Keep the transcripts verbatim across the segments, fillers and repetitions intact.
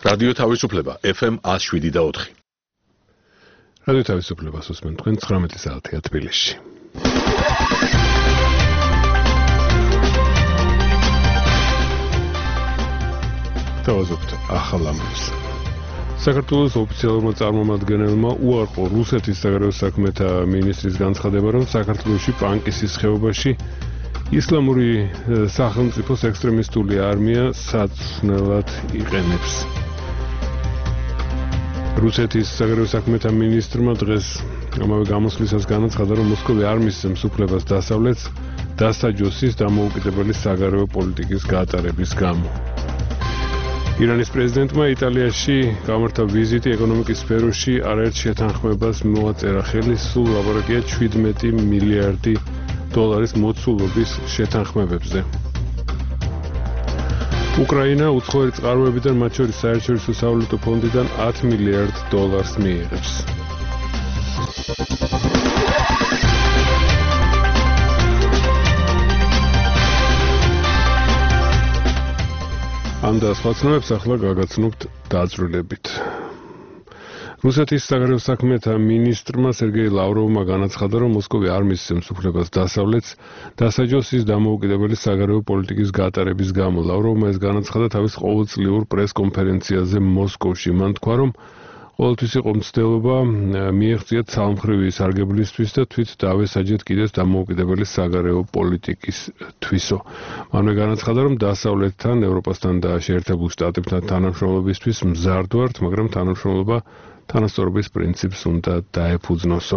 რადიო თავისუფლება ეფ ემ one oh seven და four. რადიო თავისუფლებას უსმენთ თქვენ ცხრამეტი საათია თბილისში. თავაზობთ ახალ ამბებს. საქართველოს ოფიციალურმა წარმომადგენელმა უარყო რუსეთის საგარეო საქმეთა მინისტრის განცხადება, რომ საქართველოში პანკისის ხეობაში ისლამური სახელმწიფოს ექსტრემისტული არმია საწვნელად იყენებს. რუსეთის საგარეო საქმეთა მინისტრმა დღეს ამავე გამოსვლისას განაცხადა, რომ მოსკოვი არ მისცემს უფლებას დასავლეთს დასაჯოსის დამოუკიდებელი საგარეო პოლიტიკის გატარების გამო. ირანის პრეზიდენტმა იტალიაში გამართა ვიზიტი ეკონომიკის სფეროში არაერთ შეთანხმებას მოაწერა ხელი, სულ ლაპარაკია seventeen მილიარდი დოლარის მოცულობის შეთანხმებებზე. უკრაინა უცხოური წყაროებიდან, მათ შორის საერთაშორისო სავალუტო ფონდიდან ten მილიარდ დოლარს მიიღებს. ამ და სხვა ცნობებს ახლა გაგაცნობთ დაწვრილებით. რუსეთის საგარეო საქმეთა მინისტრმა სერგეი ლავროვმა განაცხადა, რომ მოსკოვი არ მისცემს უფლებას დასავლეთს დასაჯოსის დამოუკიდებელი საგარეო პოლიტიკის გატარების გამო. ლავროვმა ეს განაცხადა თავის ყოველწლიურ პრესკონფერენციაზე მოსკოვში. მან თქვა, რომ ყოველთვის იყო მცდელობა მიეღწიათ ცალმხრივი სარგებლისთვის და თვით დავესაჯეთ კიდეც დამოუკიდებელი საგარეო პოლიტიკის თვისო. მანვე განაცხადა, რომ დასავლეთთან, ევროპასთან და შეერთებულ შტატებთან თანამშრომლობისთვის მზარდ ვართ, მაგრამ თანამშრომლობა თანასწორობის პრინციპს უნდა დაეფუძნოსო.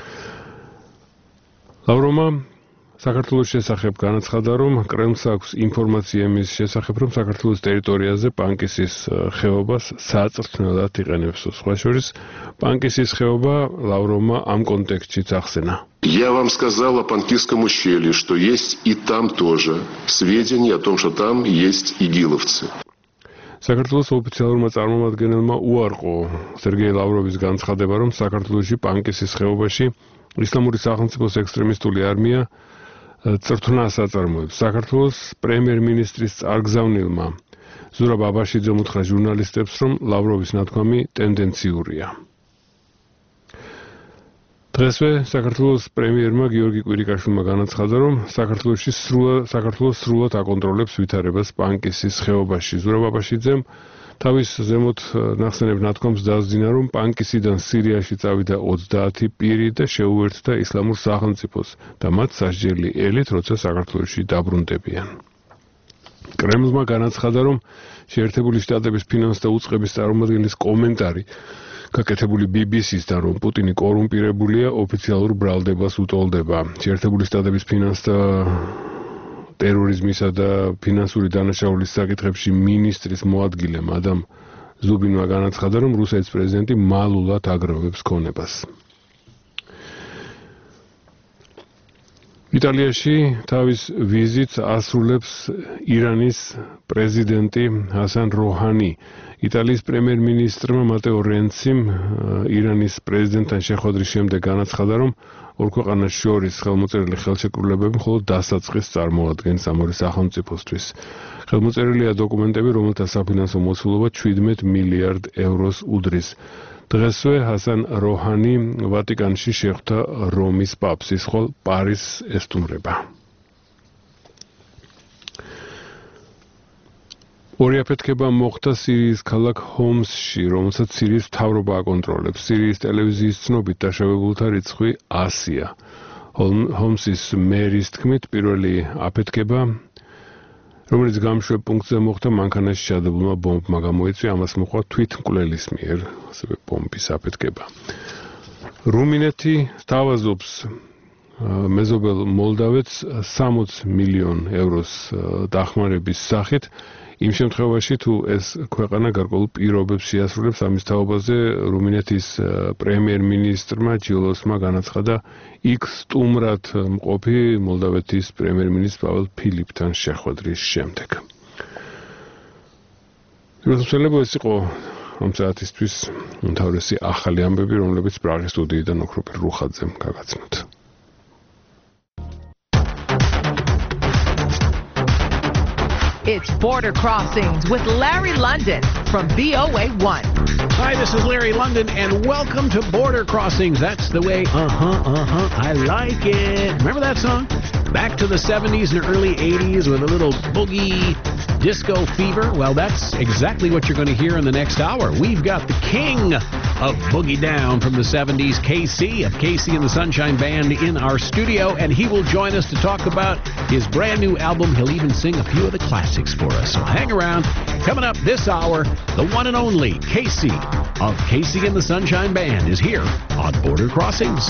ლავროვმა საქართველოს შესახებ განაცხადა, რომ კრემლს აქვს ინფორმაცია იმის შესახებ, რომ საქართველოს ტერიტორიაზე პანკისის ხეობას საწვრთნელად იყენებს. სხვა შორის, პანკისის ხეობა ლავროვმა ამ კონტექსტშიც ახსენა. Я вам сказал о Панкисском ущелье, что есть и там тоже сведения о том, что там есть игиловцы. საქართველოს ოფიციალურმა წარმომადგენელმა უარყო სერგეი ლავროვის განცხადება, რომ საქართველოში პანკისის ხეობაში ისლამური სახელმწიფოს ექსტრემისტული არმია წრთნას აწარმოებს. საქართველოს პრემიერ-მინისტრის წარგზავნილმა ზურაბ აბაშიძემ უთხრა ჟურნალისტებს, რომ ლავროვის ნათქვამი ტენდენციურია. დღესვე საქართველოს პრემიერმა გიორგი კვირიკაშვილმა განაცხადა, რომ საქართველოში სრულად საქართველოს სრულად აკონტროლებს ვითარებას პანკისის ხეობაში. ზურაბ აბაშიძემ თავის ზემოთ ნახსენებ ნათქვამს დაასძინა, რომ პანკისიდან სირიაში წავიდა ოცდაათი პირი და შეუერთდა ისლამურ სახელმწიფოს და მათ სასჯელი ელით, როცა საქართველოში დაბრუნდებიან. კრემლმა განაცხადა, რომ შეერთებული შტატების ფინანს და უწყების წარმომადგენლის კომენტარი გაკეთებული ბი ბი სისთან, რომ პუტინი კორუმპირებულია, ოფიციალურ ბრალდებას უტოლდება. შეერთებული შტატების ფინანს და ტერორიზმისა და ფინანსური დანაშაულის საკითხებში მინისტრის მოადგილემ ადამ ზუბინმა განაცხადა, რომ რუსეთის პრეზიდენტი მალულად აგროვებს ქონებას. იტალიაში თავის ვიზიტს ასრულებს ირანის პრეზიდენტი ჰასან როჰანი. იტალიის პრემიერ-მინისტრმა მატეო რენციმ ირანის პრეზიდენტთან შეხვედრის შემდეგ განაცხადა, რომ ორ ქვეყანას შორის ხელმოწერილი ხელშეკრულებები მხოლოდ დასაწყისს წარმოადგენს ამ ორი სახელმწიფოსთვის. ხელმოწერილია დოკუმენტები, რომელთა საფინანსო მოცულობა seventeen მილიარდ ევროს უდრის. დღესვე ჰასან როჰანი ვატიკანში შეხვდა რომის პაპს, ის ხოლ პარიზს ესტუმრება. ორი აფეთქება მოხდა სირიის ქალაქ ჰომსში, რომელსაც სირიის მთავრობა აკონტროლებს. სირიის ტელევიზიის ცნობით დაშავებულთა რიცხვი ასია. ჰომსის მერის თქმით, პირველი აფეთქება, რომელიც გამშვებ პუნქტზე მოხდა, მანქანაში ჩადებულმა ბომბმა გამოიწვია, ამას მოყვა თვითმკვლელის მიერ, ასევე ბომბის აფეთქება. რუმინეთი სთავაზობს მეზობელ მოლდავეთს sixty მილიონ ევროს დახმარების სახით, იმ შემთხვევაში, თუ ეს ქვეყანა გარკვეულ პირობებს შეასრულებს. ამის თაობაზე რუმინეთის პრემიერ-მინისტრმა ჯილოსმა განაცხადა იქ სტუმრად მყოფი მოლდავეთის პრემიერ-მინისტრ პაველ ფილიპთან შეხვედრის შემდეგ. რუსეთელებო ეს იყო ამ საათისთვის უმთავრესი ახალი ამბები, რომლებიც პრაღის სტუდიიდან ოქროპირ რუხაძემ გაგაცნოთ. It's Border Crossings with Larry London from V O A one. Hi, this is Larry London, and welcome to Border Crossings. That's the way, uh-huh, uh-huh, I like it. Remember that song? Back to the seventies and early eighties with a little boogie disco fever. Well, that's exactly what you're going to hear in the next hour. We've got the king of Boogie Down from the seventies, K C of K C and the Sunshine Band, in our studio, and he will join us to talk about his brand new album. He'll even sing a few of the classics for us. So hang around. Coming up this hour, the one and only K C of K C and the Sunshine Band is here on Border Crossings.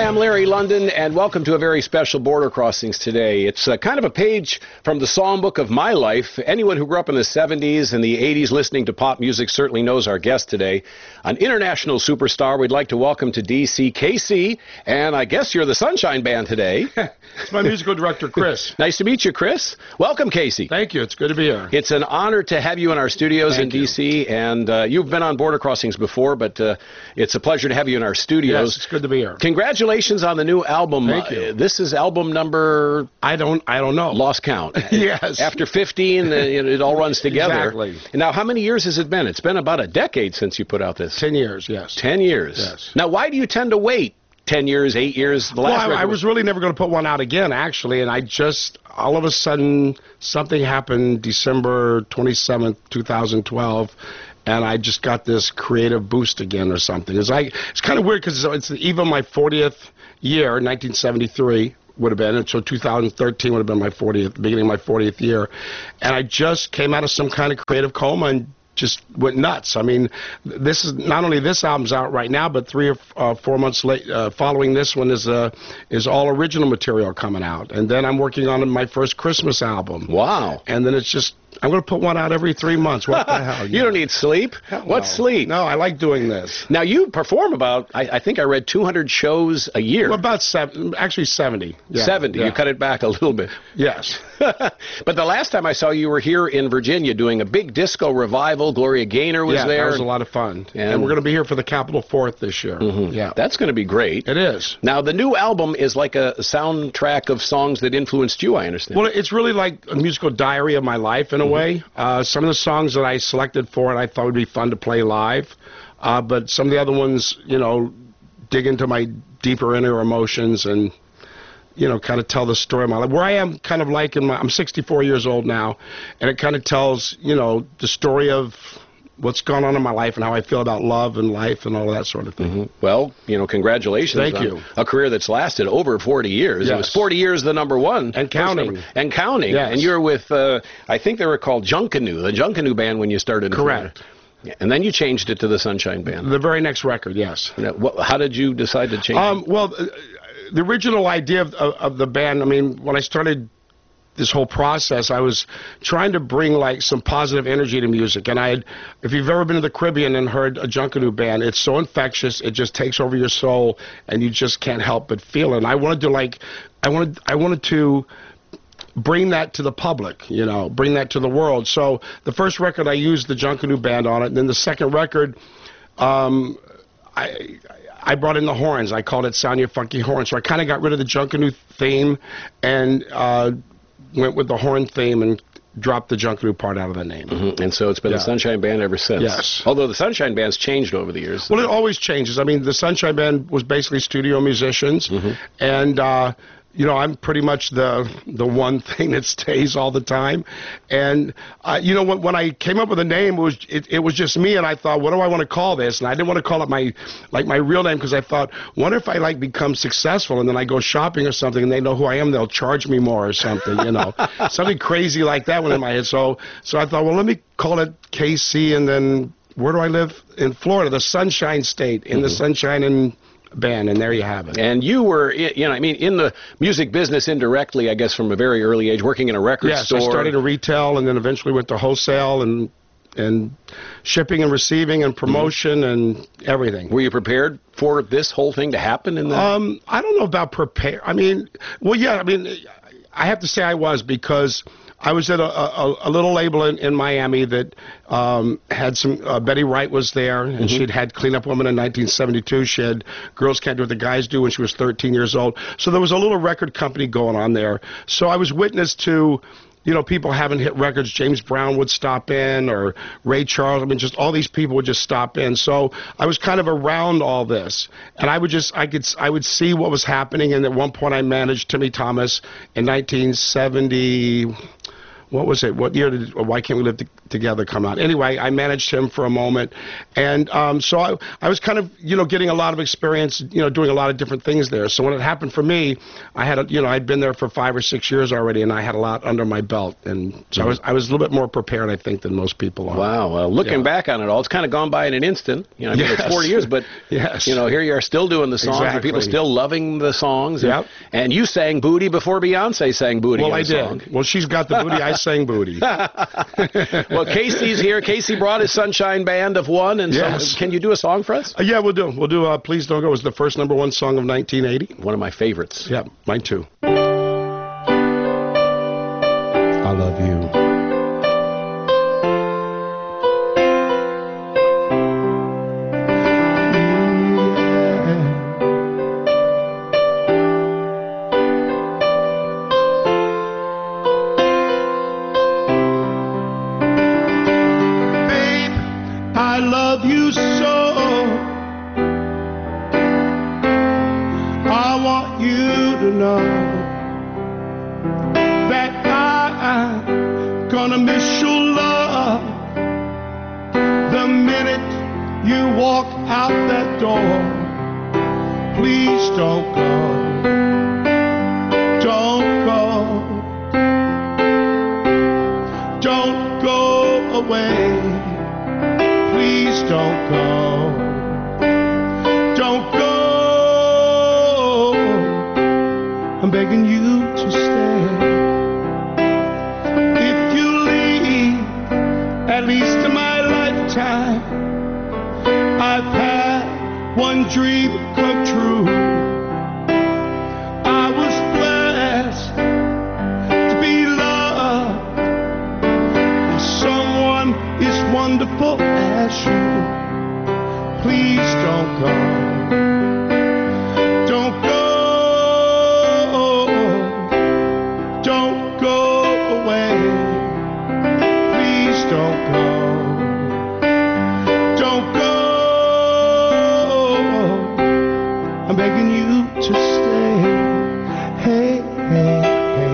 I'm Larry London, and welcome to a very special Border Crossings today. It's uh, kind of a page from the songbook of my life. Anyone who grew up in the seventies and the eighties listening to pop music certainly knows our guest today. An international superstar. We'd like to welcome to D C, K C, and I guess you're the Sunshine Band today. It's my musical director, Chris. Nice to meet you, Chris. Welcome, K C. Thank you. It's good to be here. It's an honor to have you in our studios Thank in you. D C, and uh, you've been on Border Crossings before, but uh, it's a pleasure to have you in our studios. Yes, it's good to be here. Congratulations on the new album. Thank you. Uh, this is album number... I don't I don't know. Lost count. Yes. After fifteen, uh, it, it all runs together. Exactly. Now, how many years has it been? It's been about a decade since you put out this. Ten years, yes. Ten years. Yes. Now, why do you tend to wait ten years, eight years? The last Well, I, record I was really never going to put one out again, actually, and I just, all of a sudden, something happened December twenty-seventh, twenty twelve, and I just got this creative boost again or something. It's like, it's kind of weird because it's even my fortieth year, nineteen seventy-three would have been, and so two thousand thirteen would have been my fortieth, beginning of my fortieth year, and I just came out of some kind of creative coma and just went nuts. I mean, this is not only this album's out right now, but three or uh, four months late, uh, following this one is uh, is all original material coming out, and then I'm working on my first Christmas album. Wow. And then it's just, I'm going to put one out every three months. What the hell? You don't need sleep. Hell What's no. sleep? No, I like doing this. Now, you perform about, I, I think I read two hundred shows a year. Well, about seven, actually seventy. Yeah, seventy. yeah. You cut it back a little bit. Yes. But the last time I saw you were here in Virginia doing a big disco revival. Gloria Gaynor was yeah, there. that was a lot of fun. And- And, we're going to be here for the Capitol Fourth this year. Mhm. Yeah. That's going to be great. It is. Now, the new album is like a soundtrack of songs that influenced you, I understand. Well, it's really like a musical diary of my life in a way. Uh, some of the songs that I selected for it I thought would be fun to play live. Uh, but some of the other ones, you know, dig into my deeper inner emotions and, you know, kind of tell the story of my life. Where I am kind of like in my, I'm sixty-four years old now, and it kind of tells, you know, the story of what's gone on in my life and how I feel about love and life and all that sort of thing. Mhm. Well, you know, congratulations Thank on you. a career that's lasted over forty years. It Yes. was forty years the number one. And counting. First number- And counting. Yes. And you're with, uh, I think they were called Junkanoo, the Junkanoo Band when you started. in Correct. Florida. Yeah. And then you changed it to the Sunshine Band. The very next record, yes. Now, what, how did you decide to change Um, it? well, uh, the original idea of, of, of the band, I mean, when I started this whole process, I was trying to bring like some positive energy to music. And I had, if you've ever been to the Caribbean and heard a Junkanoo band, it's so infectious, it just takes over your soul, and you just can't help but feel it. And I wanted to like, I wanted, I wanted to bring that to the public, you know, bring that to the world. So the first record, I used the Junkanoo band on it. And then the second record, um, I I brought in the horns. I called it Sound Your Funky Horn. So I kind of got rid of the Junkanoo theme and uh, went with the horn theme and dropped the Junkanoo part out of the name. Mhm. And so it's been Yeah. the Sunshine Band ever since. Yes. Although the Sunshine Band's changed over the years. Well, it always changes. I mean, the Sunshine Band was basically studio musicians, and uh, you know, I'm pretty much the the one thing that stays all the time. And uh, you know, when, when I came up with a name, it was it, it was just me, and I thought, what do I want to call this? And I didn't want to call it my like my real name because I thought, wonder if I like become successful and then I go shopping or something and they know who I am, they'll charge me more or something, you know, something crazy like that went in my head. So so I thought, well, let me call it K C, and then where do I live? In Florida, the Sunshine State, in the Sunshine and Band, and there you have it. And you were, i- you know, I mean, in the music business indirectly, I guess, from a very early age, working in a record Yes, store. I started in retail and then eventually went to wholesale and and shipping and receiving and promotion and everything. Were you prepared for this whole thing to happen? In the Um, I don't know about prepare. I mean, well, yeah. I mean, I have to say I was because I was at a, a, a little label in, in Miami that um, had some. Uh, Betty Wright was there, and she'd had Clean Up Woman in nineteen seventy-two. She had Girls Can't Do What the Guys Do when she was thirteen years old. So there was a little record company going on there. So I was witness to, you know, people having hit records. James Brown would stop in, or Ray Charles. I mean, just all these people would just stop in. So I was kind of around all this, and I would just, I could, I would see what was happening. And at one point, I managed Timmy Thomas in nineteen seventy. What was it? What year did? Why Can't We Live together come out. Anyway, I managed him for a moment, and um, so I, I was kind of, you know, getting a lot of experience, you know, doing a lot of different things there. So when it happened for me, I had, a, you know, I'd been there for five or six years already, and I had a lot under my belt, and so I was, I was a little bit more prepared, I think, than most people are. Wow. Well, looking Yeah. back on it all, it's kind of gone by in an instant. You know, I mean, Yes. it's forty years, but Yes. you know, here you are still doing the songs, and Exactly. people still loving the songs. Yep. And, and you sang Booty before Beyonce sang Booty. Well, in I a song. did. Well, she's got the booty. I sang booty. Well, Casey's here. Casey brought his Sunshine Band of one, and Yes. so, can you do a song for us? Uh, yeah, we'll do. We'll do. Uh, Please Don't Go. It was the first number one song of nineteen eighty. One of my favorites. Yeah, mine too. I love you. Babe, I love you so. I want you to know that I'm gonna miss your love the minute you walk out that door. Please don't go. Don't go. Don't go away. Please don't go. Don't go. I'm begging you to stay. If you leave, at least in my lifetime, I've had one dream come true. I was blessed to be loved by someone as wonderful as you. Please don't go. Don't go. Don't go away. Please don't go. Don't go. I'm begging you to stay. Hey, hey, hey.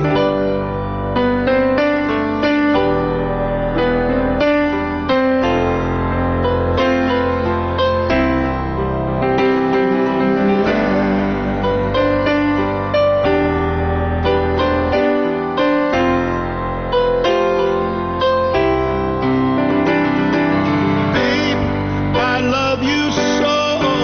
Babe, I love you so.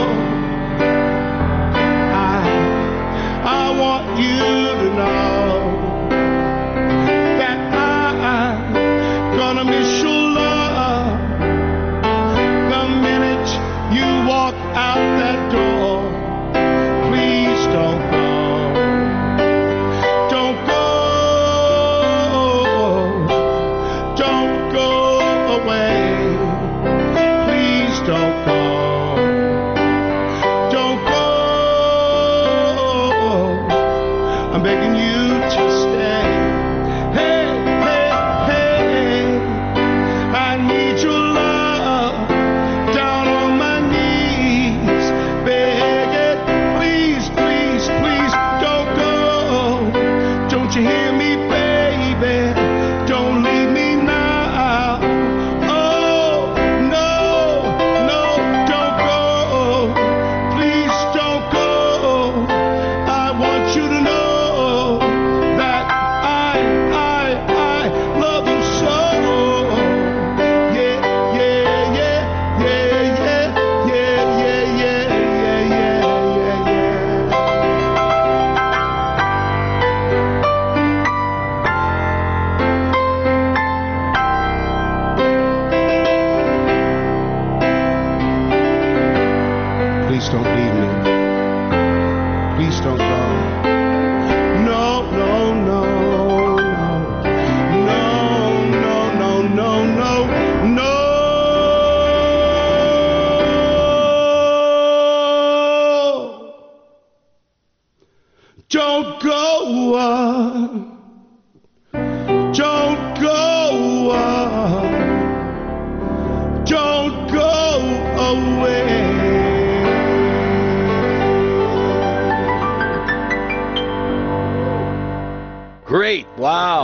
I, I want you to know that I'm gonna miss your love the minute you walk out that door. Please don't go. Don't go. Don't go away. Please don't go. Don't go. I'm begging you to stay. Hey, hey, hey. I need your love down on my knees. Begging, please, please, please don't go. Don't you hear me, baby? Don't leave me now. Oh, no, no, don't go. Please don't go. I want you to know that I, I, I love you so. Yeah, yeah, yeah, yeah, yeah, yeah, yeah, yeah, yeah, yeah, yeah, yeah. Please don't leave me. Please don't go. No, no, no, no. No, no, no, no, no, no. Don't go. uh, Don't go. uh, Don't go away. Great. Wow.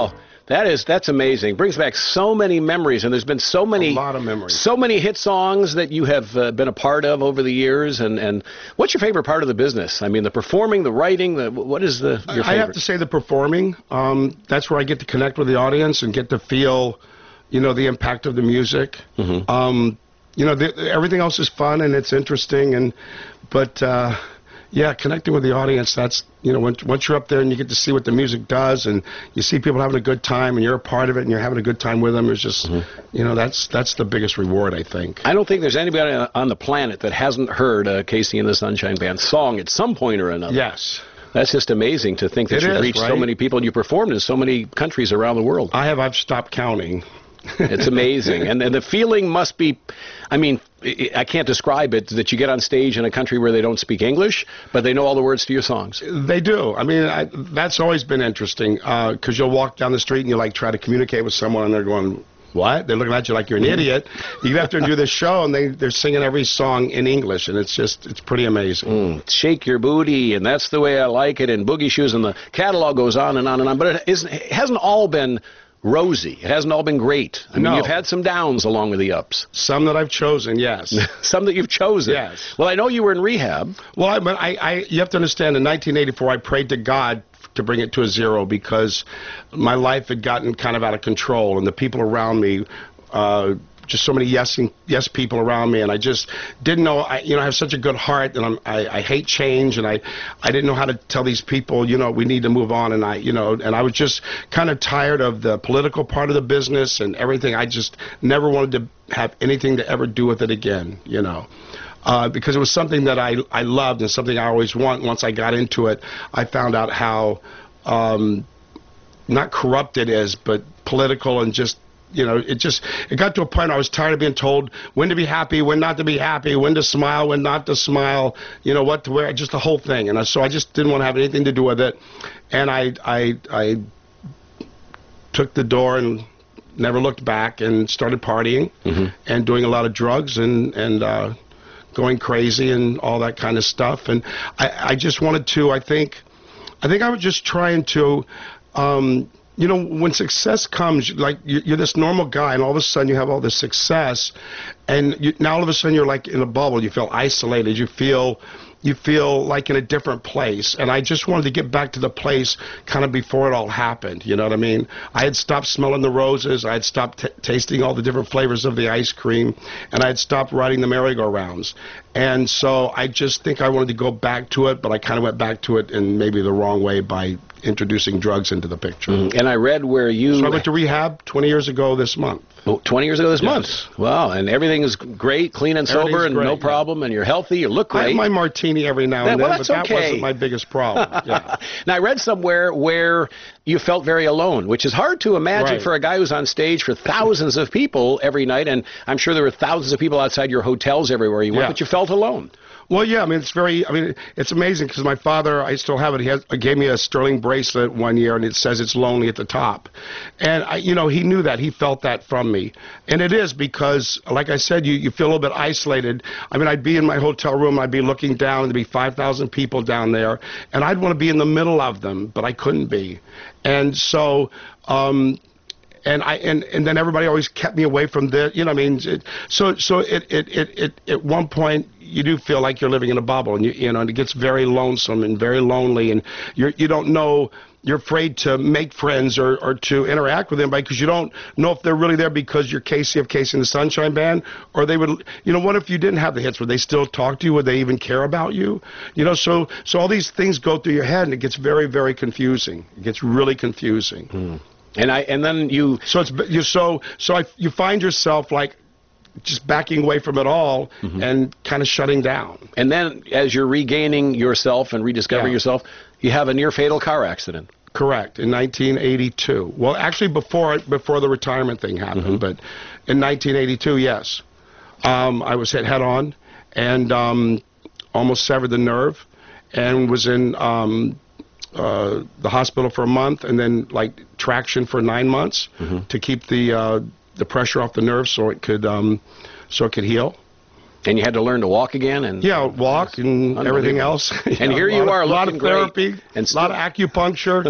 That is, that's amazing. Brings back so many memories, and there's been so many, a lot of memories. so many hit songs that you have uh, been a part of over the years. And, and what's your favorite part of the business? I mean, the performing, the writing, the what is the your favorite? I have to say the performing. Um, that's where I get to connect with the audience and get to feel, you know, the impact of the music. Mm-hmm. Um, you know, the, everything else is fun and it's interesting, and but. Uh, Yeah, connecting with the audience, that's, you know, once, once you're up there and you get to see what the music does and you see people having a good time and you're a part of it and you're having a good time with them, it's just, mm-hmm. you know, that's that's the biggest reward, I think. I don't think there's anybody on the planet that hasn't heard a Casey and the Sunshine Band song at some point or another. Yes. That's just amazing to think that It you've is, reached right? so many people and you performed in so many countries around the world. I have, I've stopped counting. It's amazing. and, and the feeling must be, I mean, I can't describe it, that you get on stage in a country where they don't speak English, but they know all the words to your songs. They do. I mean, I, that's always been interesting, because uh, you'll walk down the street and you like try to communicate with someone and they're going, what? They're looking at you like you're an idiot. You get up there and do this show and they, they're singing every song in English, and it's just, it's pretty amazing. Mm, shake your booty, and that's the way I like it, and Boogie Shoes, and the catalog goes on and on and on. But it, isn't, it hasn't all been rosy. It hasn't all been great. I mean, no. You've had some downs along with the ups. Some that I've chosen, yes. Some that you've chosen. Yes. Well, I know you were in rehab. Well, I, but I, I, you have to understand, in nineteen eighty-four, I prayed to God to bring it to a zero because my life had gotten kind of out of control, and the people around me, uh, just so many yes yes people around me, and I just didn't know. I, you know, I have such a good heart, and I'm, I, I hate change, and I, I didn't know how to tell these people, you know, we need to move on, and I, you know, and I was just kind of tired of the political part of the business and everything. I just never wanted to have anything to ever do with it again, you know. Uh, because it was something that I, I loved and something I always want. Once I got into it, I found out how um, not corrupt it is, but political, and just, you know, it just, it got to a point where I was tired of being told when to be happy, when not to be happy, when to smile, when not to smile, you know, what to wear, just the whole thing. And I, so I just didn't want to have anything to do with it. And I, I, I took the door and never looked back and started partying mm-hmm. and doing a lot of drugs and, and, uh, going crazy and all that kind of stuff. And I, I just wanted to, I think, I think I was just trying to, um, you know, when success comes, like you're this normal guy, and all of a sudden you have all this success, and you, now all of a sudden you're like in a bubble. You feel isolated. You feel, you feel like in a different place. And I just wanted to get back to the place kind of before it all happened. You know what I mean? I had stopped smelling the roses. I had stopped t tasting all the different flavors of the ice cream, and I had stopped riding the merry-go-rounds. And so I just think I wanted to go back to it, but I kind of went back to it in maybe the wrong way by introducing drugs into the picture. Mm-hmm. And I read where you... So I went to rehab twenty years ago this month. Oh, twenty years ago this yes. month. Wow, and everything is great, clean and sober, and great, no yeah. problem, and you're healthy, you look great. I have my martini every now and that, then, well, that's but that okay. wasn't my biggest problem. Yeah. Now, I read somewhere where you felt very alone, which is hard to imagine right. for a guy who's on stage for thousands of people every night, and I'm sure there were thousands of people outside your hotels everywhere you went, yeah. but you felt alone. Well, yeah, I mean, it's very, I mean, it's amazing because my father, I still have it, he has, gave me a sterling bracelet one year, and it says it's lonely at the top. And, I, you know, he knew that. He felt that from me. And it is because, like I said, you, you feel a little bit isolated. I mean, I'd be in my hotel room, and I'd be looking down, and there'd be five thousand people down there, and I'd want to be in the middle of them, but I couldn't be. And so... um And I and, and then everybody always kept me away from the, you know, I mean, it, so so it, it it it at one point you do feel like you're living in a bubble, and you you know, and it gets very lonesome and very lonely, and you're you don't know, you're afraid to make friends or or to interact with anybody because you don't know if they're really there because you're Casey of Casey and the Sunshine Band, or they would, you know, what if you didn't have the hits? Would they still talk to you? Would they even care about you? You know, so so all these things go through your head, and it gets very very confusing. It gets really confusing. Mm. And I and then you so it's you so so I, you find yourself like just backing away from it all mm-hmm. and kind of shutting down. And then as you're regaining yourself and rediscovering yeah. yourself, you have a near fatal car accident. Correct, in nineteen eighty-two. Well, actually before before the retirement thing happened, mm-hmm. but in nineteen eighty-two, yes, um, I was hit head on and um, almost severed the nerve, and was in. Um, Uh, the hospital for a month, and then like traction for nine months mm-hmm. to keep the uh, the pressure off the nerve so it could um, so it could heal. And you had to learn to walk again, and yeah, walk and everything else. And here you are, a lot of looking therapy, great, and a lot of acupuncture.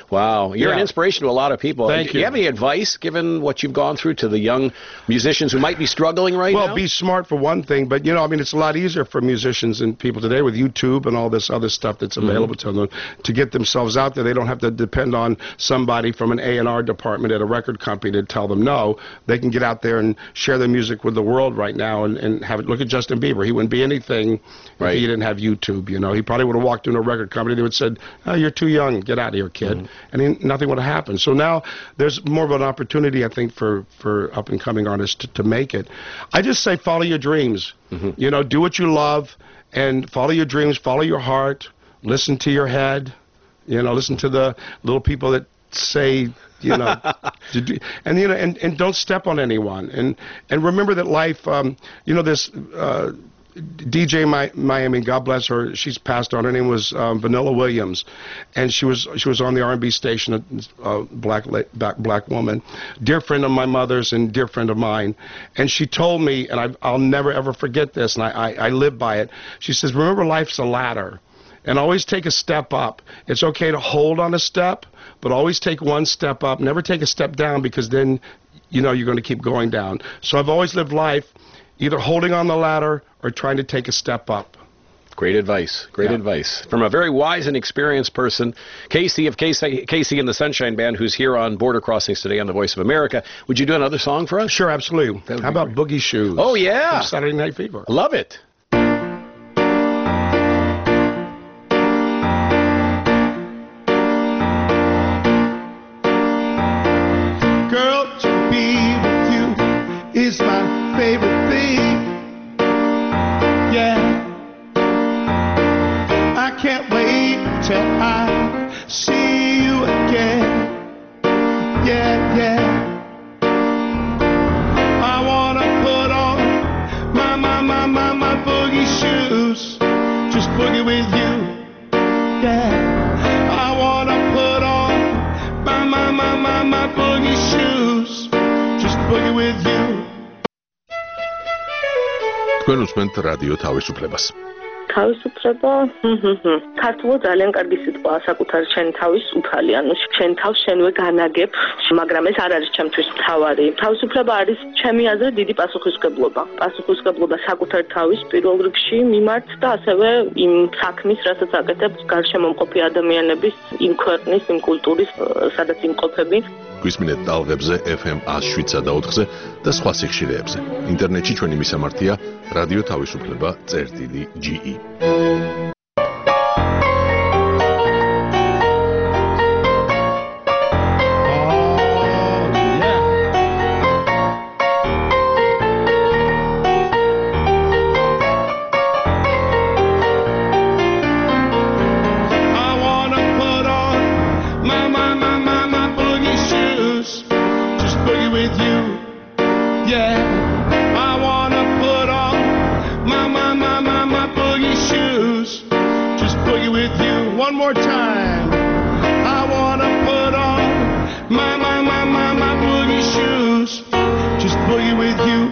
Wow. You're Yeah. an inspiration to a lot of people. Thank Do you you. have any advice, given what you've gone through, to the young musicians who might be struggling right well, now? be smart for one thing, but, you know, I mean, it's a lot easier for musicians and people today with YouTube and all this other stuff that's available Mm-hmm. to them to get themselves out there. They don't have to depend on somebody from an A and R department at a record company to tell them no. They can get out there and share their music with the world right now and, and have it. Look at Justin Bieber. He wouldn't be anything Right. if he didn't have YouTube, you know. He probably would have walked into a record company. They would have said, oh, you're too young. Get out of here, kid. Mm-hmm. And he, nothing would have happened. So now there's more of an opportunity, I think, for, for up-and-coming artists to, to make it. I just say follow your dreams. Mm-hmm. You know, do what you love and follow your dreams, follow your heart, listen to your head, you know, listen to the little people that say, you know, to do, and, you know, and, and don't step on anyone. And, and remember that life, um, you know, this... Uh, D J Mi- Miami, God bless her. She's passed on. Her name was um, Vanilla Williams, and she was she was on the R and B station, a, a black, la- black black woman, dear friend of my mother's and dear friend of mine. And she told me, and I, I'll never ever forget this, and I, I, I live by it. She says, "Remember, life's a ladder, and always take a step up. It's okay to hold on a step, but always take one step up. Never take a step down, because then, you know, you're going to keep going down." So I've always lived life either holding on the ladder or trying to take a step up. Great advice. Great Yeah. advice. From a very wise and experienced person, Casey of Casey, Casey and the Sunshine Band, who's here on Border Crossings today on the Voice of America. Would you do another song for us? Sure, absolutely. That would How be about Boogie Shoes? Oh, yeah. From Saturday Night Fever. Love it. Girl, to be with you is my favorite thing. Yeah. I can't wait till I see you again. Yeah, yeah. I wanna put on my, my, my, my, my boogie shoes. Just boogie with you. Yeah. I wanna put on my, my, my, my, my boogie shoes. Just boogie with you. თქვენ უსმენთ რადიო თავისუფლებას. თავისუფლება, ქართულად ძალიან კარგი სიტყვაა საკუთარი შენი თავის უფალი, ანუ შენ თავს შენვე განაგებ, მაგრამ ეს არ არის ჩემთვის მთავარი. თავისუფლება არის ჩემი აზრით დიდი პასუხისმგებლობა. პასუხისმგებლობა საკუთარ თავის პირველ რიგში მიმართ და ასევე იმ საქმის, რასაც აკეთებ გარშემო მყოფი ადამიანების, იმ ქვეყნის, იმ კულტურის, სადაც იმყოფები. გვისმინეთ ტალღებზე F M one oh seven და ოთხზე და სხვა სიხშირეებზე. ინტერნეტში ჩვენი მისამართია რადიო თავისუფლება წერტილი G E. I wanna put on my, my, my, my, my boogie shoes. Just boogie with you. Yeah. I wanna put on my, my, my, my, my boogie shoes. Just boogie with you. One more time. I wanna put on my, my, my, my, my boogie shoes. Just boogie with you.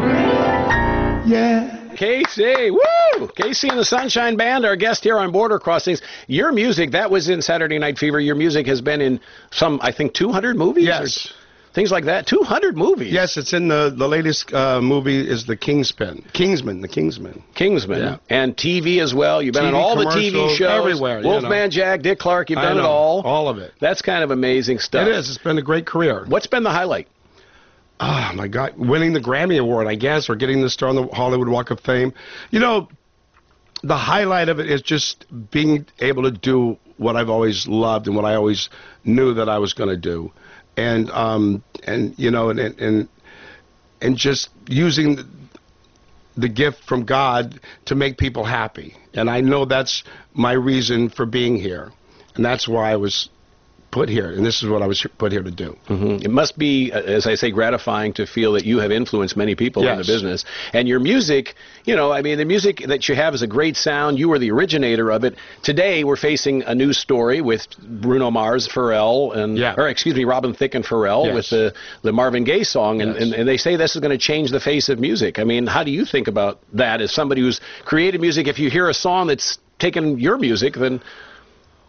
Yeah. Casey, woo! Casey and the Sunshine Band, our guest here on Border Crossings. Your music, that was in Saturday Night Fever. Your music has been in some, I think, two hundred movies? Yes. Or things like that. two hundred movies? Yes, it's in the, the latest uh, movie is the Kingspin. Kingsman, the Kingsman. Kingsman. Yeah. And T V as well. You've been T V on all the T V commercials, shows. everywhere, you Wolfman know. Jack, Dick Clark, you've I done it know, all. all of it. That's kind of amazing stuff. It is. It's been a great career. What's been the highlight? Oh, my God. Winning the Grammy Award, I guess, or getting the star on the Hollywood Walk of Fame. You know, the highlight of it is just being able to do what I've always loved and what I always knew that I was going to do. And, um, and you know, and, and, and just using the gift from God to make people happy. And I know that's my reason for being here. And that's why I was put here, and this is what I was put here to do. Mm-hmm. It must be, uh, as I say, gratifying to feel that you have influenced many people in the Yes. business. And your music, you know, I mean, the music that you have is a great sound. You were the originator of it. Today, we're facing a new story with Bruno Mars, Pharrell, and, Yeah. or excuse me, Robin Thicke and Pharrell Yes. with the, the Marvin Gaye song. And, Yes. and, and they say this is going to change the face of music. I mean, how do you think about that as somebody who's created music? If you hear a song that's taken your music, then...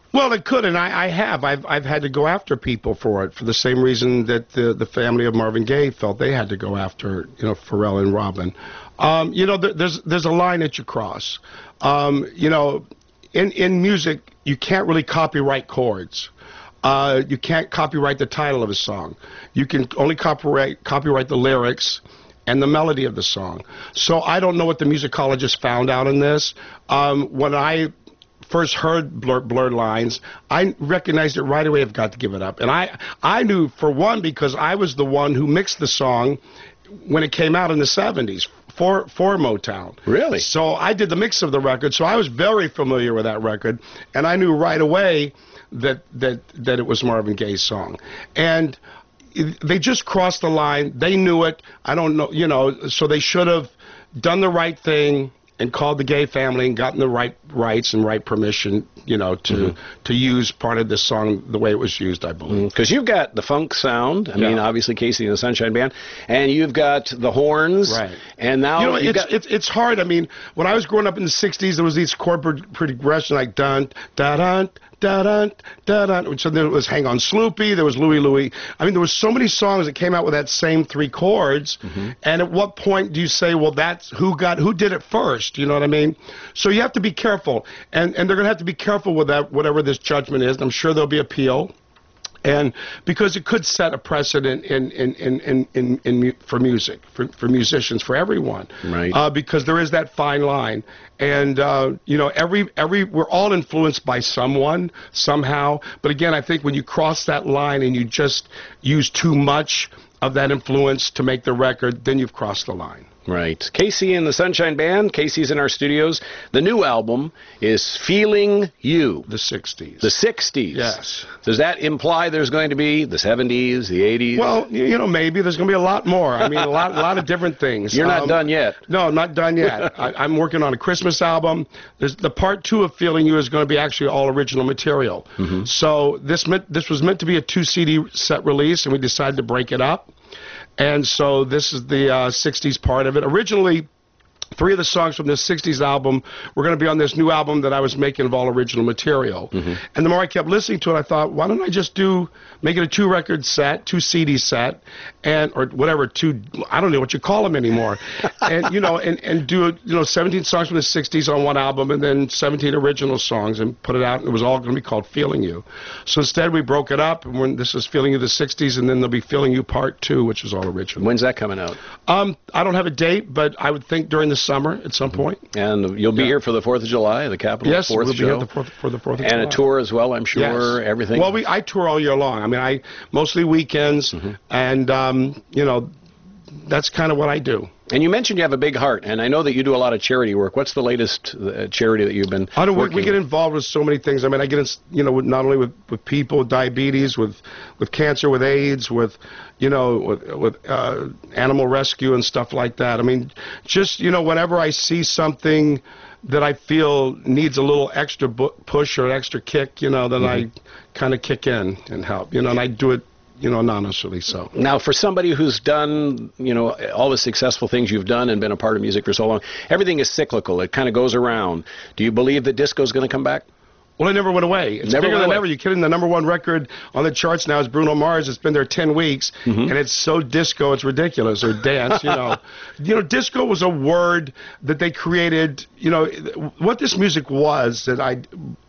Well, it could, and I, I have. I've I've had to go after people for it for the same reason that the the family of Marvin Gaye felt they had to go after, you know, Pharrell and Robin. Um, you know, there, there's there's a line that you cross. Um, you know, in in music, you can't really copyright chords. Uh, you can't copyright the title of a song. You can only copyright copyright the lyrics and the melody of the song. So I don't know what the musicologist found out in this. Um, when I first heard Blur, Blurred Lines, I recognized it right away. I've got to give it up. And I, I knew, for one, because I was the one who mixed the song when it came out in the seventies for, for Motown. Really? So I did the mix of the record, so I was very familiar with that record, and I knew right away that, that, that it was Marvin Gaye's song. And they just crossed the line. They knew it. I don't know, you know, so they should have done the right thing and called the Gaye family and gotten the right rights and right permission, you know, to mm-hmm. to use part of this song the way it was used, I believe. Because mm-hmm. you've got the funk sound. I yeah. mean, obviously, Casey and the Sunshine Band. And you've got the horns. Right. And now you know, you've it's, got... it's, it's hard. I mean, when I was growing up in the sixties, there was these chord progression like dun, da dun, da dun, da dun. So there was Hang On Sloopy, there was Louie Louie. I mean, there was so many songs that came out with that same three chords. Mm-hmm. And at what point do you say, well, that's who got, who did it first? You know what I mean? So you have to be careful. And, and they're going to have to be careful with that, whatever this judgment is. I'm sure there'll be appeal. And because it could set a precedent in, in, in, in, in, in for music, for, for musicians, for everyone. Right. Uh, because there is that fine line. And, uh, you know, every, every, we're all influenced by someone, somehow. But again, I think when you cross that line and you just use too much of that influence to make the record, then you've crossed the line. Right. Casey and the Sunshine Band. Casey's in our studios. The new album is Feeling You. The sixties. The sixties. Yes. Does that imply there's going to be the seventies, the eighties? Well, you know, maybe there's going to be a lot more. I mean, a lot, a lot of different things. You're not um, done yet. No, not done yet. I, I'm working on a Christmas album. There's, the part two of Feeling You is going to be actually all original material. Mm-hmm. So this meant, this was meant to be a two C D set release, and we decided to break it up. And so this is the uh, sixties part of it. Originally, three of the songs from this sixties album were going to be on this new album that I was making of all original material. Mm-hmm. And the more I kept listening to it, I thought, why don't I just do, make it a two-record set, two C D set, and or whatever, two, I don't know what you call them anymore. and, you know, and, and do, you know, seventeen songs from the sixties on one album and then seventeen original songs and put it out, and it was all going to be called Feeling You. So instead, we broke it up, and when this is Feeling You the sixties, and then there'll be Feeling You Part two, which is all original. When's that coming out? Um, I don't have a date, but I would think during the summer at some point. And you'll be yeah. here for the fourth of July, the Capitol yes, fourth we'll be show. here the fourth, for the fourth of and July. And a tour as well, I'm sure, yes. everything. Well, we I tour all year long. I mean, I mostly weekends, mm-hmm. and, um, you know, that's kind of what I do. And you mentioned you have a big heart, and I know that you do a lot of charity work. What's the latest uh, charity that you've been I don't, working we, we get involved with so many things. I mean, I get, in, you know, with, not only with, with people with diabetes, with, with cancer, with AIDS, with, you know, with, with uh, animal rescue and stuff like that. I mean, just, you know, whenever I see something that I feel needs a little extra bu- push or extra kick, you know, then mm-hmm. I kind of kick in and help, you know, and I do it, you know, anonymously. So now, for somebody who's done, you know, all the successful things you've done and been a part of music for so long, everything is cyclical. It kind of goes around. Do you believe that disco is going to come back? Well, it never went away. It's never bigger than away. ever. You kidding? The number one record on the charts now is Bruno Mars. It's been there ten weeks, mm-hmm. and it's so disco, it's ridiculous. Or dance, you know. You know, disco was a word that they created. You know, what this music was that I.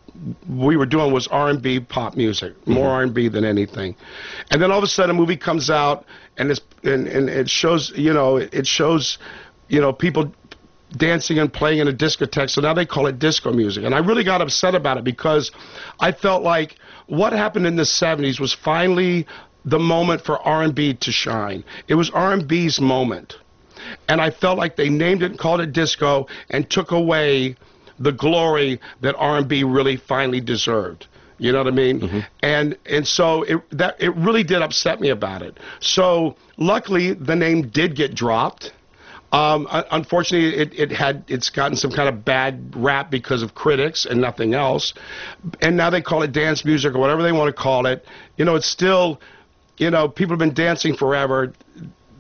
we were doing was R and B pop music, more mm-hmm. R and B than anything. And then all of a sudden a movie comes out and it's and, and it shows, you know, it shows, you know, people dancing and playing in a discotheque, so now they call it disco music. And I really got upset about it because I felt like what happened in the seventies was finally the moment for R and B to shine. It was R and B's moment. And I felt like they named it and called it disco and took away the glory that R and B really finally deserved. You know what I mean? Mm-hmm. And and so it that it really did upset me about it. So luckily the name did get dropped. Um, unfortunately, it, it had it's gotten some kind of bad rap because of critics and nothing else. And now they call it dance music or whatever they want to call it. You know, it's still, you know, people have been dancing forever.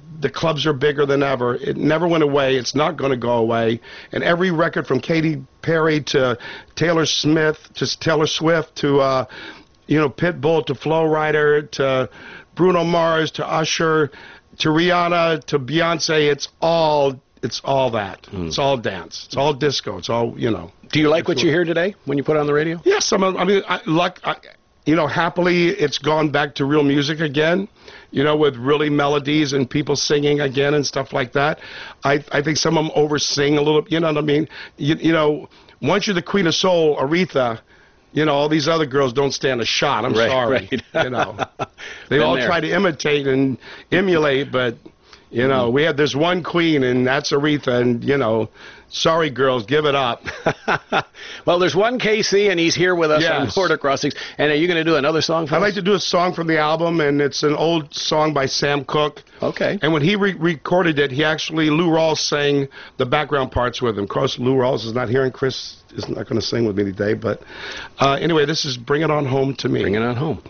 the clubs are bigger than ever. It never went away. It's not going to go away. And every record from Katy Perry to Taylor Smith to Taylor Swift to, uh, you know, Pitbull to Flo Rida to Bruno Mars to Usher to Rihanna to Beyonce, it's all it's all that. Mm. It's all dance. It's all disco. It's all, you know. Do you like what you hear today when you put it on the radio? Yes. I'm, I mean, I, like, I, you know, happily it's gone back to real music again, you know, with really melodies and people singing again and stuff like that. I, I think some of them over-sing a little, you know what I mean? You, you know, once you're the Queen of Soul, Aretha, you know, all these other girls don't stand a shot. I'm right, sorry. Right. You know, they Been all there. try to imitate and emulate, but, you know, mm-hmm. we have this one queen, and that's Aretha, and, you know, sorry, girls, give it up. Well, there's one K C, and he's here with us yes. on Border Crossings. And are you going to do another song for I'd us? like to do a song from the album, and it's an old song by Sam Cooke. Okay. And when he re- recorded it, he actually, Lou Rawls sang the background parts with him. Of course, Lou Rawls is not here, and Chris is not going to sing with me today. But uh, anyway, this is Bring It On Home to Me. Bring It On Home.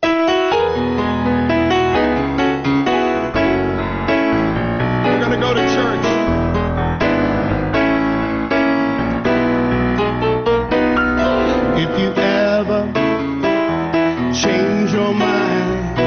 We're going to go to church. If you ever change your mind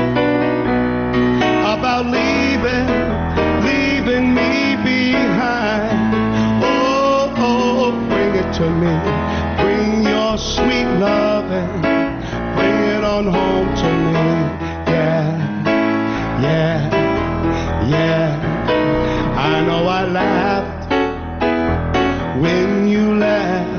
about leaving, leaving me behind, oh, oh, bring it to me. Bring your sweet loving, bring it on home to me. Yeah, yeah, yeah. I know I laughed when you left.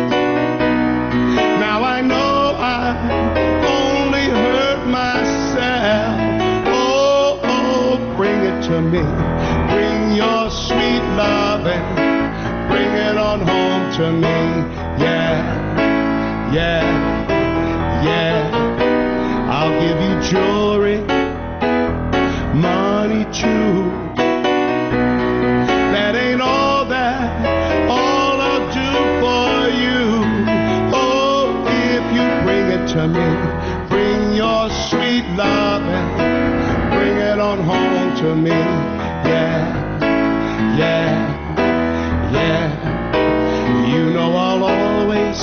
Now I know I only hurt myself. Oh, oh, bring it to me. Bring your sweet loving, bring it on home to me. Yeah, yeah, yeah. I'll give you jewelry, money too. That ain't all that, all I'll do for you. Oh, if you bring it to me, bring your sweet loving, bring it on home to me. Yeah, yeah, yeah. You know I'll always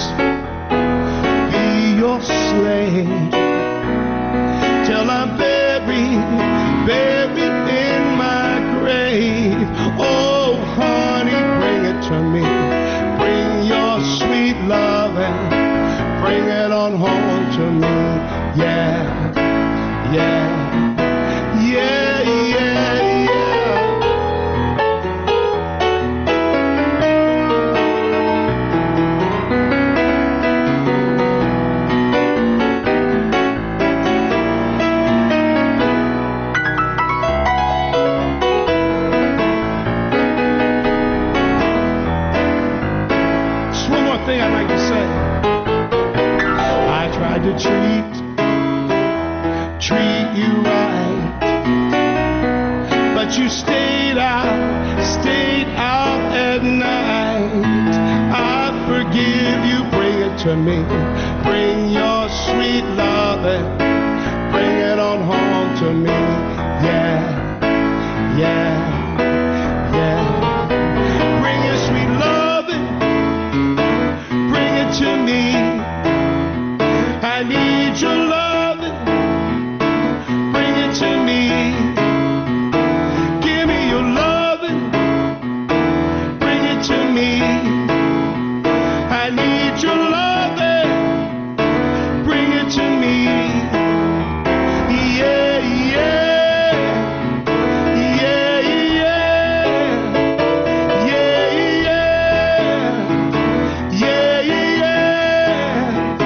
be your slave till I'm buried, buried in my grave. Oh, honey, bring it to me. Bring your sweet loving, bring it on home to me. Yeah, yeah, yeah, yeah, yeah. Just one more thing I'd like to say. I tried to treat, treat you right, but you stayed out, stayed out at night. I forgive you, bring it to me. Bring your sweet loving, bring it on home to me. Yeah, yeah, yeah. Bring your sweet loving, bring it to me. I need your loving, bring it to me. Give me your loving, bring it to me. I need your loving, bring it to me. Yeah, yeah, yeah, yeah, yeah, yeah, yeah, yeah.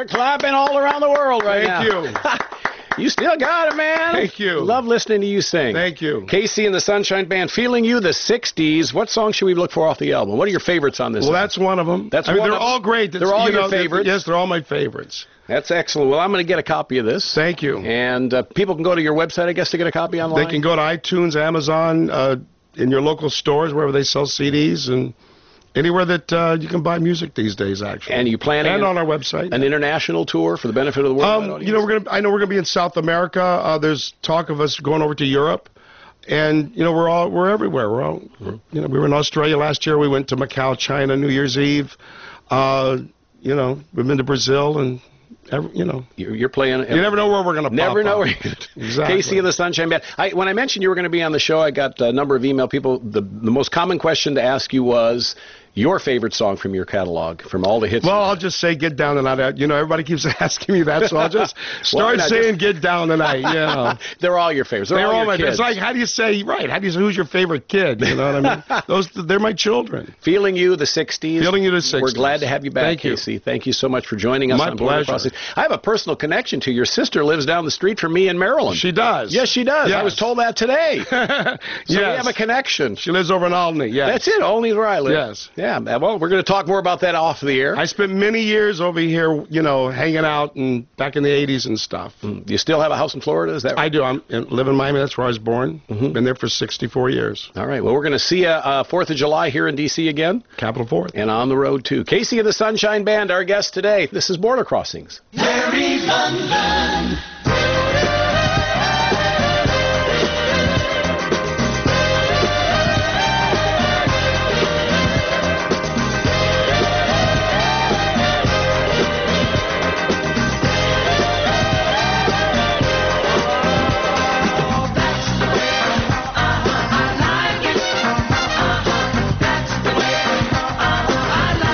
They're clapping all around the world right Thank now. you. You still got it, man. Thank you. Love listening to you sing. Thank you. Casey and the Sunshine Band, Feeling You, the sixties. What song should we look for off the album? What are your favorites on this? Well, album? that's one of them. That's I mean, one they're of all them. great. They're all you your know, favorites? Yes, they're all my favorites. That's excellent. Well, I'm going to get a copy of this. Thank you. And uh, people can go to your website, I guess, to get a copy online? They can go to iTunes, Amazon, uh, in your local stores, wherever they sell C Ds, and anywhere that uh, you can buy music these days, actually. And you planning and an, on our website an international tour for the benefit of the world? Um, you know, we're gonna. I know we're gonna be in South America. Uh, there's talk of us going over to Europe, and you know, we're all we're everywhere. We're all. We're, you know, we were in Australia last year. We went to Macau, China, New Year's Eve. Uh, you know, we've been to Brazil, and every, you know, you're, you're playing. You never know where we're gonna. Never pop know up. where. You're Exactly. Casey and the Sunshine Band. I, when I mentioned you were going to be on the show, I got a number of email people. The the most common question to ask you was your favorite song from your catalog, from all the hits. Well, I'll just say "Get Down Tonight." You know, everybody keeps asking me that, so I'll just start Well, saying just... "Get Down Tonight." You know. They're all your favorites. They're, They're all, all your my. kids. It's like, how do you say right? How do you say who's your favorite kid? You know what I mean? Those they're my children. Feeling You, the sixties. Feeling You, the sixties. We're glad to have you back, Thank you. Casey. Thank you so much for joining us My on Border pleasure. Crossings. I have a personal connection to your sister. Lives down the street from me in Maryland. She does. Yes, she does. Yes. I was told that today. So yes. we have a connection. She lives over in Albany. Yes. That's it. Only where I live. Yes. Yeah. Well, we're going to talk more about that off the air. I spent many years over here, you know, hanging out and back in the eighties and stuff. Mm. You still have a house in Florida? Is that right? I do. I'm I live in Miami. That's where I was born. Mm-hmm. Been there for sixty-four years. All right. Well, we're going to see you uh, fourth of July here in D C again. Capital Fourth. And on the road, too. Casey and the Sunshine Band, our guest today. This is Border Crossings. Larry London.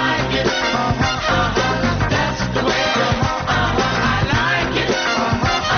I like it.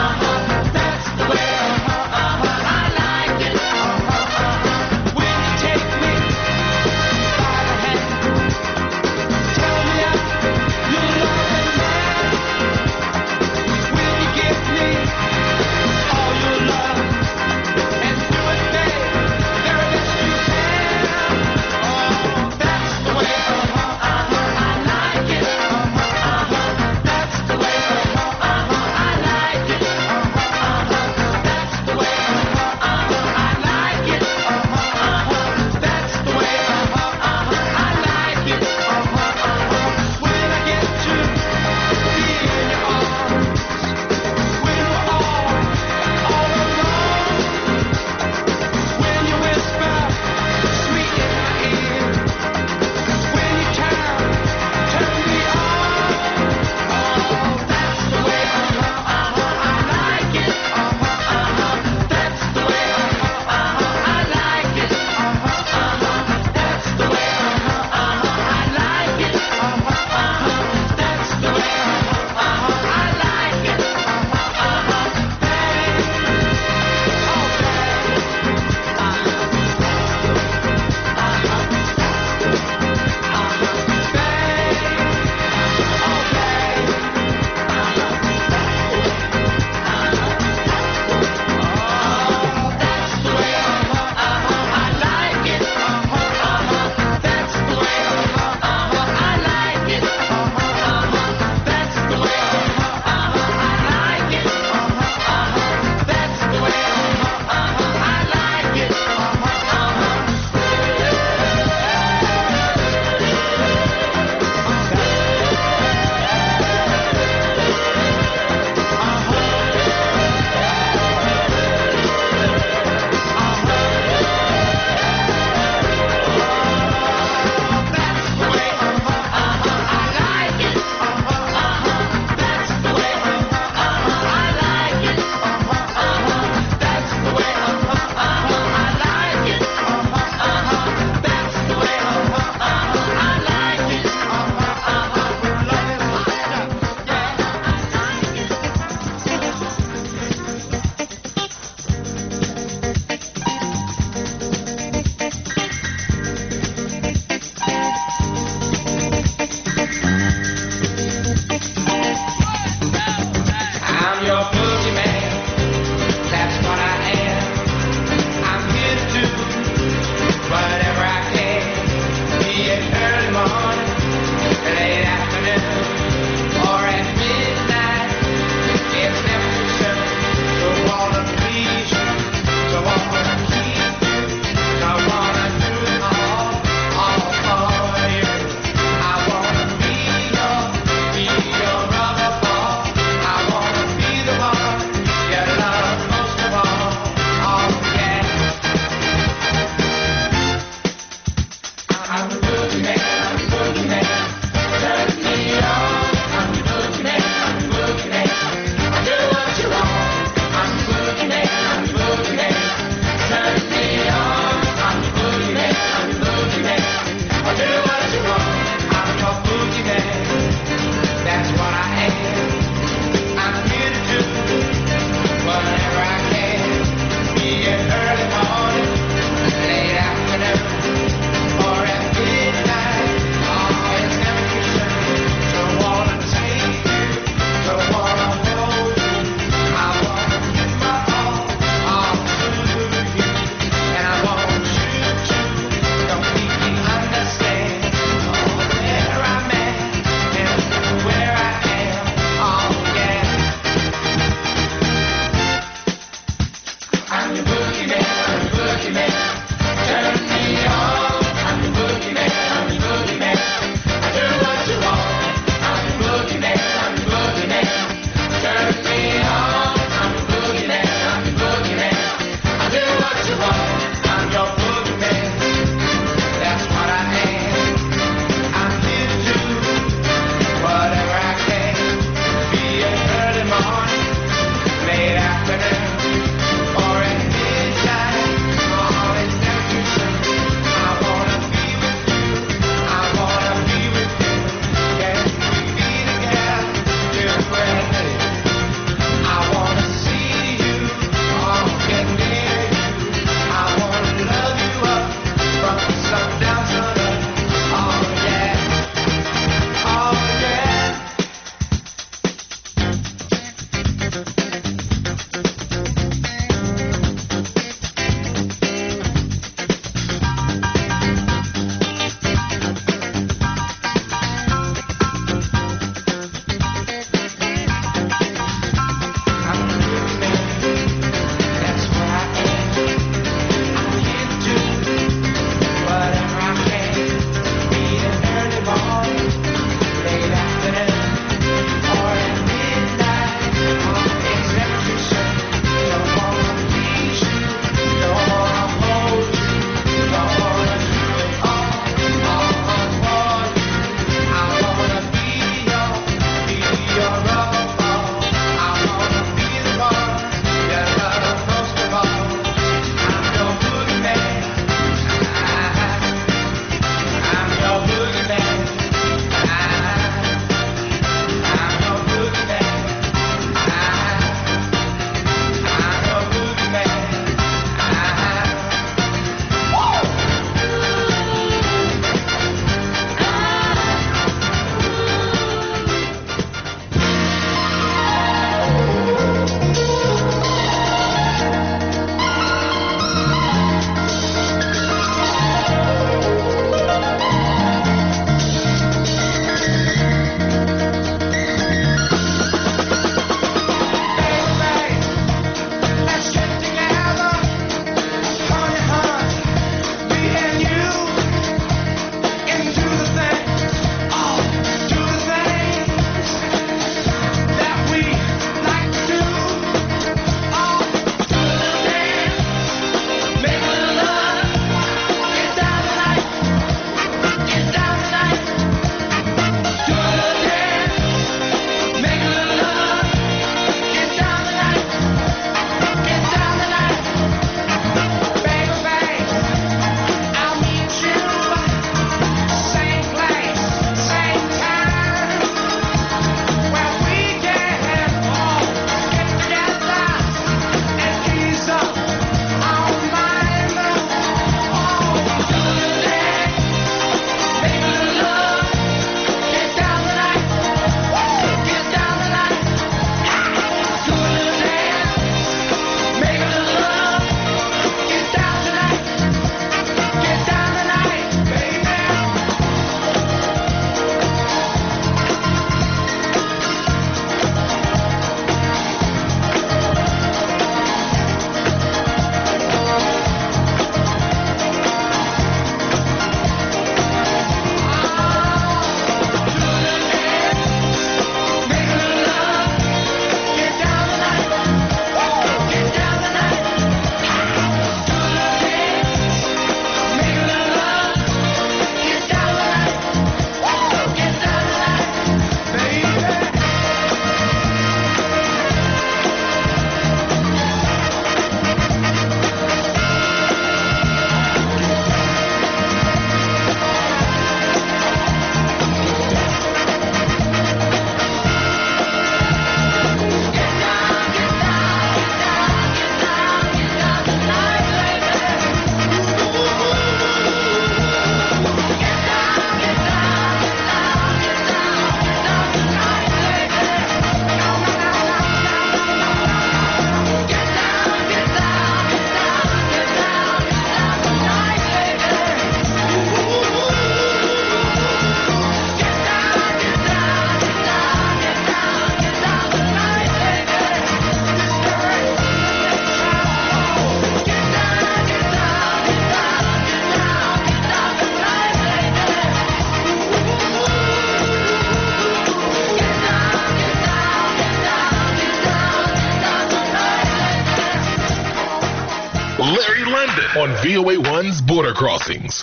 on V O A one's Border Crossings.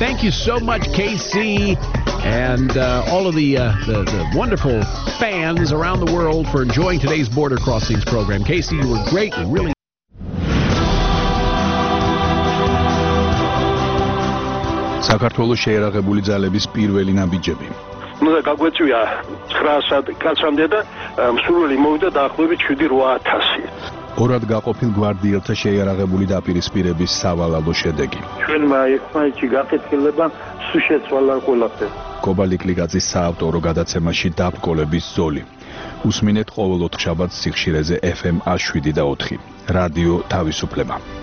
Thank you so much, K C, and uh, all of the, uh, the the wonderful fans around the world for enjoying today's Border Crossings program. K C, you were great. You really. საქართველოს შეერაღებული ძალების პირველი ნაბიჯები. უნდა გაგვეწვია ცხრა კაცამდე და მსურველი მოვიდა დაახლოებით შვიდი რვა ათასი. ორად გაყოფილ გვარდიელთა შეიარაღებული დაპირისპირების სავალალო შედეგი. ჩვენმა ერთმანეთში გაკეთილება სულ შეცვალა ყველაფერი. კობალიკლიკაძის საავტორო გადაცემაში დაბკოლების ზოლი. უსმინეთ ყოველ ოთხშაბათს სიხშირეზე ეფ ემ ათს შვიდი და ოთხი. რადიო თავისუფლება.